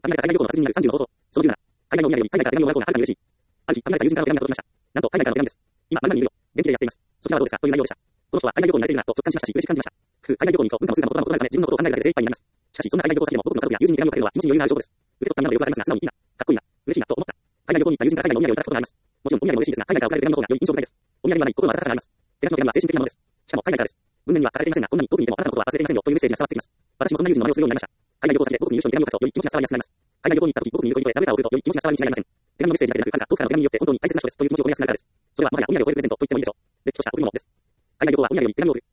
旅行から海外から海外旅行の達人になる30の方法。その17。海外のお土産より海外から手紙をもらう方がはるかに嬉しい。ある日、旅来から友人からの手紙が届きました。なんと、海外からの手紙です。今、何々にいるよ。元気でやっています。そちらはどうですかという内容でした。この人は海外旅行に慣れているなと直感しましたし、嬉しく感じました。普通、海外旅行に行くと文化も通貨も異なるため、自分のことを考えるだけで精一杯になります。しかし、そんな海外旅行先でも僕の家族や友人に手紙を書けるのは気持ちに余裕のある証拠です。受け取った今までよくわかりますが、素直にいいな、かっこいいな、嬉しいなと思った。海外旅行に行った友人から海外のお土産をいただくことがあります。もちろんお土産も嬉しいですが、海外から送られる手紙の方が良い印象深いです。お土産はない心の温かさがあります。手紙の手紙は精神的なものです。しかも海外からです。文面には書かれていませんが、こんなに遠くにいてもあなたのことは忘れていませんよというメッセージが伝わってきます。私もそんな友人の真似をするようになりました。海外旅行先で僕にいる人に手紙を書くと良い気持ちが伝わりやすくなります。海外旅行に行った時、僕にいる恋人へラブレターを送ると良い気持ちが伝わりに違いありません。手紙のメッセージだけでなく、遠くからの手紙によって本当に大切な人ですという気持ちを込めやすくなるからです。それはもはやお土産を超えるプレゼントと言ってもいいでしょう。れっきとした贈り物です。海外旅行はお土産より手紙を送る。